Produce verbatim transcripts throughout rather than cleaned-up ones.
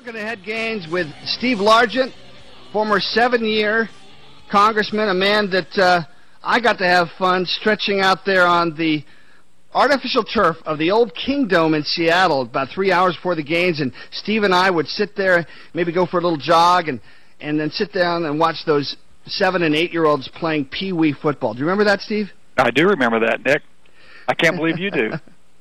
Looking ahead, Gaines, with Steve Largent, former seven-year congressman, a man that uh, I got to have fun stretching out there on the artificial turf of the old Kingdome in Seattle about three hours before the games, and Steve and I would sit there, maybe go for a little jog, and, and then sit down and watch those seven- and eight-year-olds playing pee-wee football. Do you remember that, Steve? I do remember that, Nick. I can't believe you do.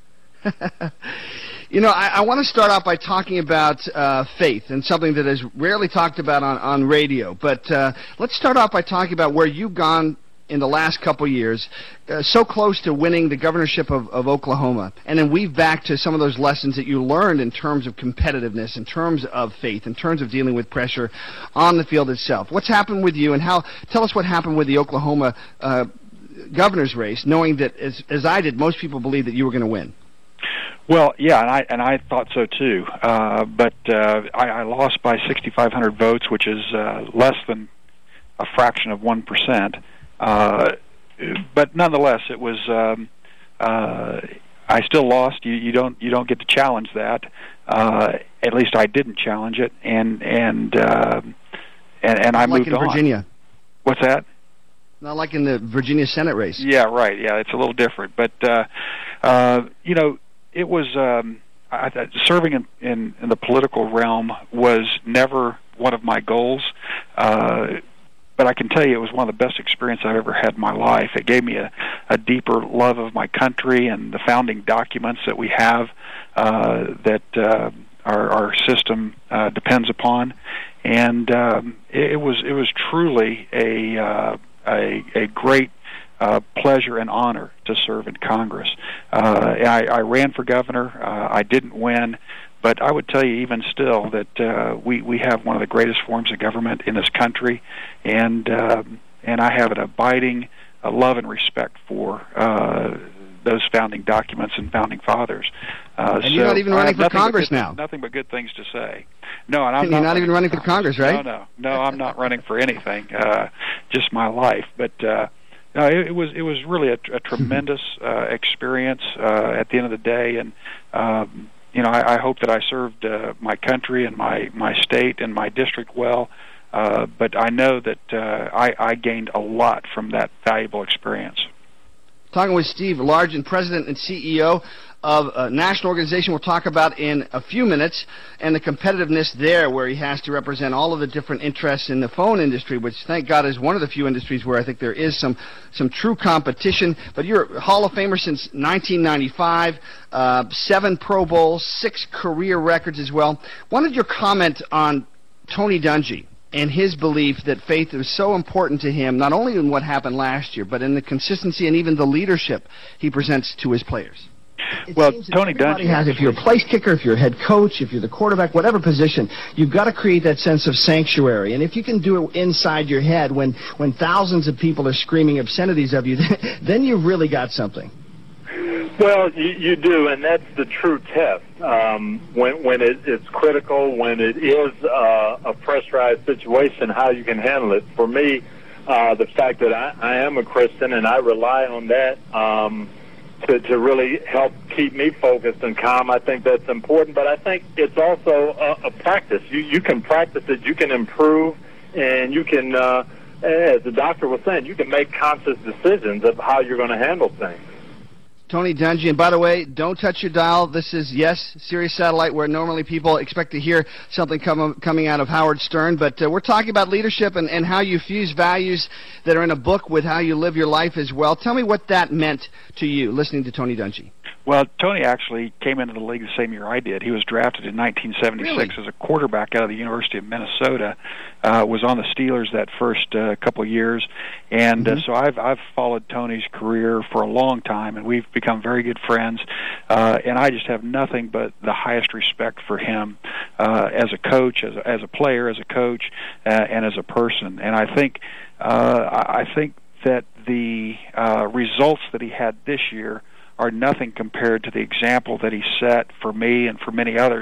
You know, I, I want to start off by talking about uh, faith, and something that is rarely talked about on, on radio. But uh, let's start off by talking about where you've gone in the last couple years, uh, so close to winning the governorship of, of Oklahoma, and then weave back to some of those lessons that you learned in terms of competitiveness, in terms of faith, in terms of dealing with pressure on the field itself. What's happened with you, and how? Tell us what happened with the Oklahoma uh, governor's race, knowing that, as, as I did, most people believed that you were going to win. Well, yeah, and I and I thought so too. Uh, but uh, I, I lost by sixty-five hundred votes, which is uh, less than a fraction of one percent. Uh, but nonetheless, it was. Um, uh, I still lost. You, you don't you don't get to challenge that. Uh, at least I didn't challenge it, and and uh, and, and I like moved in on. Virginia. What's that? Not like in the Virginia Senate race. Yeah, right. Yeah, it's a little different, but uh, uh, you know. It was um, I, serving in, in, in the political realm was never one of my goals, uh, but I can tell you it was one of the best experiences I've ever had in my life. It gave me a, a deeper love of my country and the founding documents that we have uh, that uh, our, our system uh, depends upon, and um, it, it was it was truly a uh, a, a great. Uh, pleasure and honor to serve in Congress. Uh, I, I ran for governor. Uh, I didn't win, but I would tell you even still that uh, we, we have one of the greatest forms of government in this country, and uh, and I have an abiding uh, love and respect for uh, those founding documents and founding fathers. Uh, and so you're not even running for Congress good, now. Nothing but good things to say. No, and I'm and not you're not even running for Congress. Congress, right? No, no, no. I'm not running for anything. Uh, just my life, but. Uh, No, it, it was it was really a, a tremendous uh, experience uh, at the end of the day, and um, you know I, I hope that I served uh, my country and my, my state and my district well. Uh, but I know that uh, I, I gained a lot from that valuable experience. Talking with Steve Largent, President and C E O of a national organization we'll talk about in a few minutes, and the competitiveness there where he has to represent all of the different interests in the phone industry, which, thank God, is one of the few industries where I think there is some, some true competition. But you're a Hall of Famer since nineteen ninety-five, uh, seven Pro Bowls, six career records as well. Wanted your comment on Tony Dungy and his belief that faith is so important to him, not only in what happened last year, but in the consistency and even the leadership he presents to his players. It well, Tony Dungy has, if you're a place kicker, if you're a head coach, if you're the quarterback, whatever position, you've got to create that sense of sanctuary. And if you can do it inside your head when, when thousands of people are screaming obscenities of you, then you've really got something. Well, you, you do, and that's the true test. Um, when when it, it's critical, when it is uh, a pressurized situation, how you can handle it. For me, uh, the fact that I, I am a Christian and I rely on that um, to, to really help keep me focused and calm, I think that's important. But I think it's also a, a practice. You, you can practice it, you can improve, and you can, uh, as the doctor was saying, you can make conscious decisions of how you're going to handle things. Tony Dungy, and by the way, don't touch your dial. This is, yes, Sirius Satellite, where normally people expect to hear something come, coming out of Howard Stern, but uh, we're talking about leadership and, and how you fuse values that are in a book with how you live your life as well. Tell me what that meant to you, listening to Tony Dungy. Well, Tony actually came into the league the same year I did. He was drafted in nineteen seventy-six really? as a quarterback out of the University of Minnesota. Uh, was on the Steelers that first uh, couple of years, and mm-hmm. uh, so I've I've followed Tony's career for a long time, and we've become very good friends. Uh, and I just have nothing but the highest respect for him uh, as a coach, as a, as a player, as a coach, uh, and as a person. And I think uh, I think that the uh, results that he had this year are nothing compared to the example that he set for me and for many others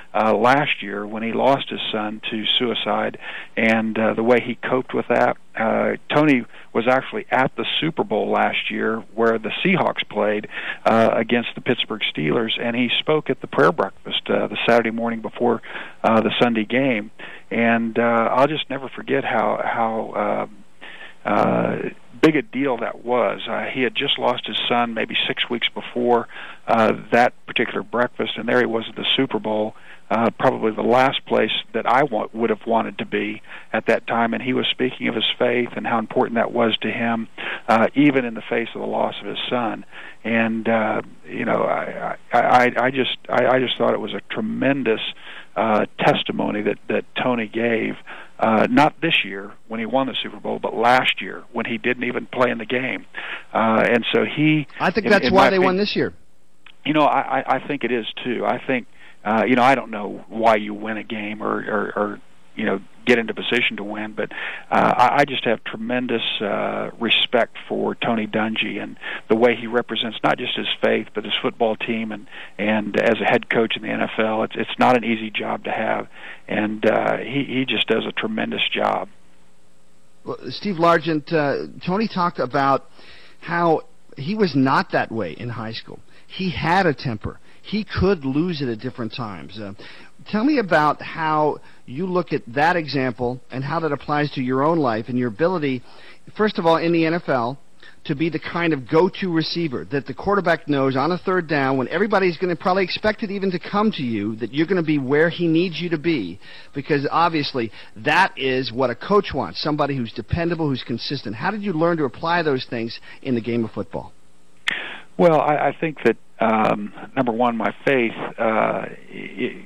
uh, last year when he lost his son to suicide, and uh, the way he coped with that. Uh, Tony was actually at the Super Bowl last year where the Seahawks played uh, against the Pittsburgh Steelers, and he spoke at the prayer breakfast uh, the Saturday morning before uh, the Sunday game. And uh, I'll just never forget how how uh, uh, big a deal that was. Uh, he had just lost his son maybe six weeks before uh, that particular breakfast, and there he was at the Super Bowl, uh, probably the last place that I want, would have wanted to be at that time. And he was speaking of his faith and how important that was to him, uh, even in the face of the loss of his son. And uh, you know, I, I, I, I just I, I just thought it was a tremendous Uh, testimony that, that Tony gave, uh, not this year when he won the Super Bowl, but last year when he didn't even play in the game. Uh, and so he... I think in, that's in why they opinion, won this year. You know, I, I think it is, too. I think, uh, you know, I don't know why you win a game or, or, or you know, get into position to win, but uh, I, I just have tremendous uh, respect for Tony Dungy and the way he represents not just his faith, but his football team, and, and as a head coach in the N F L, it's it's not an easy job to have, and uh, he, he just does a tremendous job. Well, Steve Largent, uh, Tony talked about how he was not that way in high school. He had a temper. He could lose it at different times. Uh, tell me about how you look at that example and how that applies to your own life and your ability, first of all, in the N F L, to be the kind of go-to receiver that the quarterback knows on a third down when everybody's going to probably expect it even to come to you, that you're going to be where he needs you to be, because obviously that is what a coach wants, somebody who's dependable, who's consistent. How did you learn to apply those things in the game of football? Well, I, I think that, um, number one, my faith, uh, it,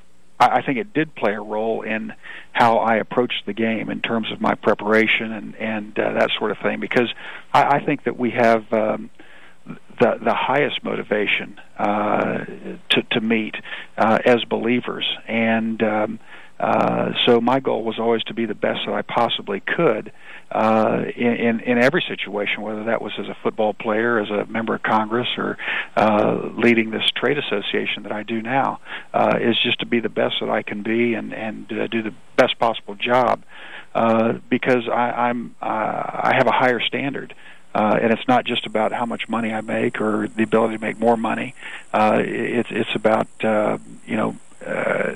I think it did play a role in how I approached the game in terms of my preparation and, and uh, that sort of thing, because I, I think that we have um, the, the highest motivation uh, to, to meet uh, as believers. And um, uh, so my goal was always to be the best that I possibly could Uh, in, in, in every situation, whether that was as a football player, as a member of Congress, or uh, leading this trade association that I do now, uh, is just to be the best that I can be and, and uh, do the best possible job, uh, because I, I'm uh, I have a higher standard. Uh, and it's not just about how much money I make or the ability to make more money. Uh, it's it's about uh, you know uh,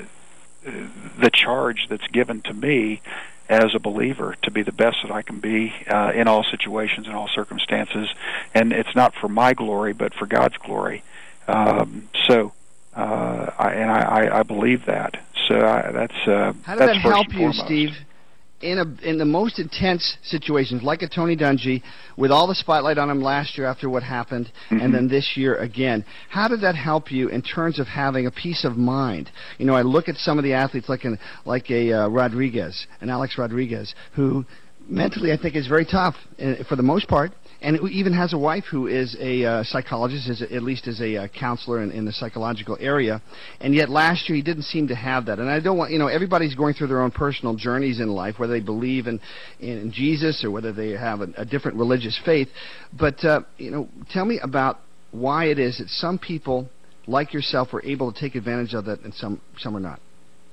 the charge that's given to me as a believer to be the best that I can be uh, in all situations, in all circumstances, and it's not for my glory, but for God's glory. Um, so, uh, I, and I, I believe that. So I, that's uh, how did that's that help you, foremost. Steve? In a in the most intense situations, like a Tony Dungy, with all the spotlight on him last year after what happened, mm-hmm. and then this year again, how did that help you in terms of having a peace of mind? You know, I look at some of the athletes like an like a uh, Rodriguez, an Alex Rodriguez, who mentally I think is very tough uh, for the most part, and who even has a wife who is a uh, psychologist, is a, at least as a uh, counselor in, in the psychological area, and yet last year he didn't seem to have that. And I don't want, you know, everybody's going through their own personal journeys in life, whether they believe in, in Jesus or whether they have a, a different religious faith. But, uh, you know, tell me about why it is that some people, like yourself, were able to take advantage of that and some, some are not.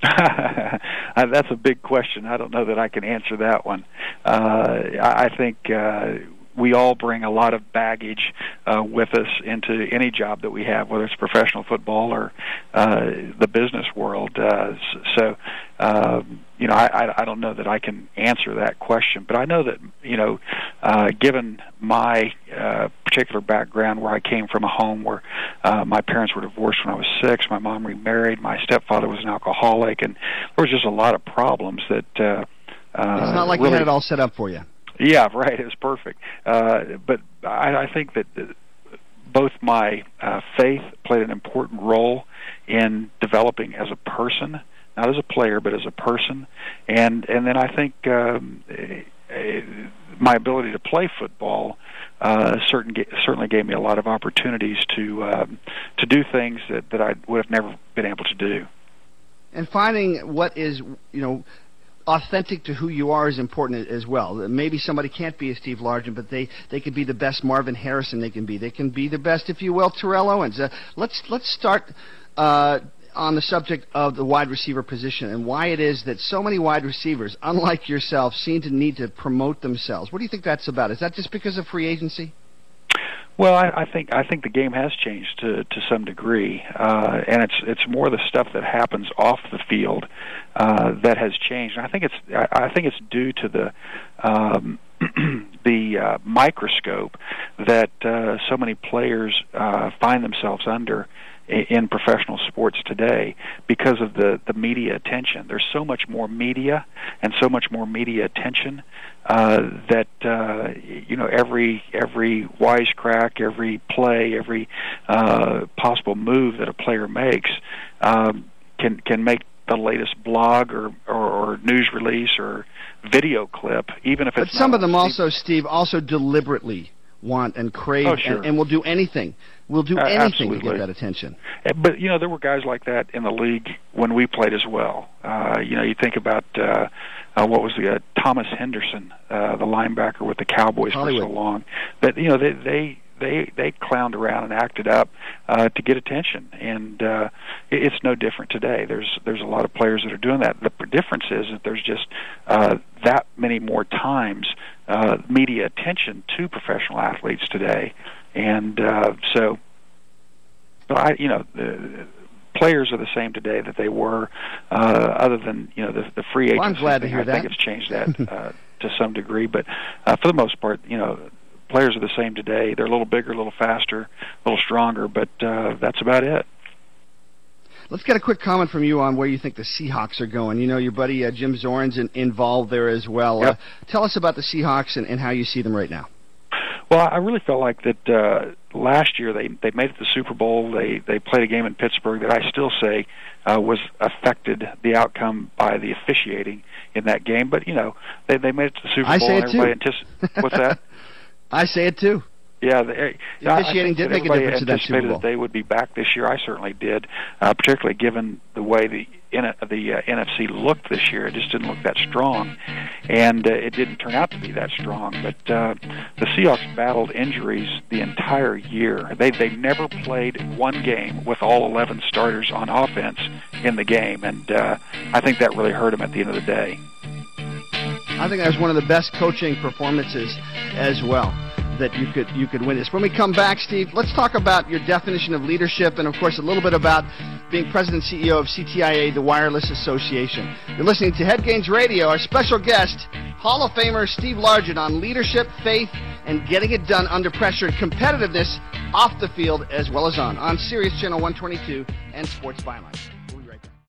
That's a big question. I don't know that I can answer that one. Uh, I think uh, we all bring a lot of baggage uh, with us into any job that we have, whether it's professional football or uh, the business world. Uh, so, uh, you know, I, I don't know that I can answer that question, but I know that, you know, uh, given my uh, particular background, where I came from a home where uh, my parents were divorced when I was six, my mom remarried, my stepfather was an alcoholic, and there was just a lot of problems that uh, uh, it's not like really, you had it all set up for you. Yeah, right. It was perfect. Uh, but I, I think that both my uh, faith played an important role in developing as a person, not as a player, but as a person. And and then I think um, my ability to play football uh, certain, certainly gave me a lot of opportunities to um, to do things that, that I would have never been able to do. And finding what is, you know, authentic to who you are is important as well. Maybe somebody can't be a Steve Largent, but they, they could be the best Marvin Harrison they can be. They can be the best, if you will, Terrell Owens. Uh, let's let's start uh, on the subject of the wide receiver position and why it is that so many wide receivers, unlike yourself, seem to need to promote themselves. What do you think that's about? Is that just because of free agency? Well, I, I think I think the game has changed to to some degree, uh, and it's it's more the stuff that happens off the field uh, that has changed. And I think it's I, I think it's due to the um, the uh, microscope that uh, so many players uh, find themselves under in professional sports today because of the, the media attention. There's so much more media and so much more media attention uh, that uh, you know every every wisecrack, every play, every uh, possible move that a player makes um, can can make the latest blog or, or, or news release or video clip, even if it's. But some not of them also, Steve, also deliberately want and crave oh, sure. and, and will do anything. We'll do Uh, anything absolutely. to get that attention. But, you know, there were guys like that in the league when we played as well. Uh, you know, you think about, uh, uh, what was the, uh, Thomas Henderson, uh, the linebacker with the Cowboys Hollywood. for so long. But, you know, they they they, they clowned around and acted up uh, to get attention. And uh, it, it's no different today. There's there's a lot of players that are doing that. The difference is that there's just uh, that many more times uh, media attention to professional athletes today. And uh, so, so I, you know, the players are the same today that they were, uh, other than you know the, the free agency. Well, I'm glad thing. to hear I that. think it's changed that uh, to some degree, but uh, for the most part, you know, players are the same today. They're a little bigger, a little faster, a little stronger, but uh, that's about it. Let's get a quick comment from you on where you think the Seahawks are going. You know, your buddy uh, Jim Zorn's in, involved there as well. Yep. Uh, tell us about the Seahawks and, and how you see them right now. Well, I really felt like that uh, last year they they made it to the Super Bowl. They they played a game in Pittsburgh that I still say uh, was affected the outcome by the officiating in that game. But you know they they made it to the Super I Bowl. say and it too. everybody antici- What's that? I say it too. Yeah, the, The officiating did make a difference in that Super Bowl. That they would be back this year. I certainly did, uh, particularly given the way the the uh, N F C looked this year. It just didn't look that strong, and uh, it didn't turn out to be that strong. But uh, the Seahawks battled injuries the entire year. They they never played one game with all eleven starters on offense in the game, and uh, I think that really hurt them at the end of the day. I think that was one of the best coaching performances as well that you could you could witness. When we come back, Steve, let's talk about your definition of leadership and, of course, a little bit about being President and C E O of C T I A, the Wireless Association. You're listening to Head Gains Radio. Our special guest, Hall of Famer Steve Largent, on leadership, faith, and getting it done under pressure and competitiveness off the field as well as on, on Sirius Channel one twenty-two and Sports Byline.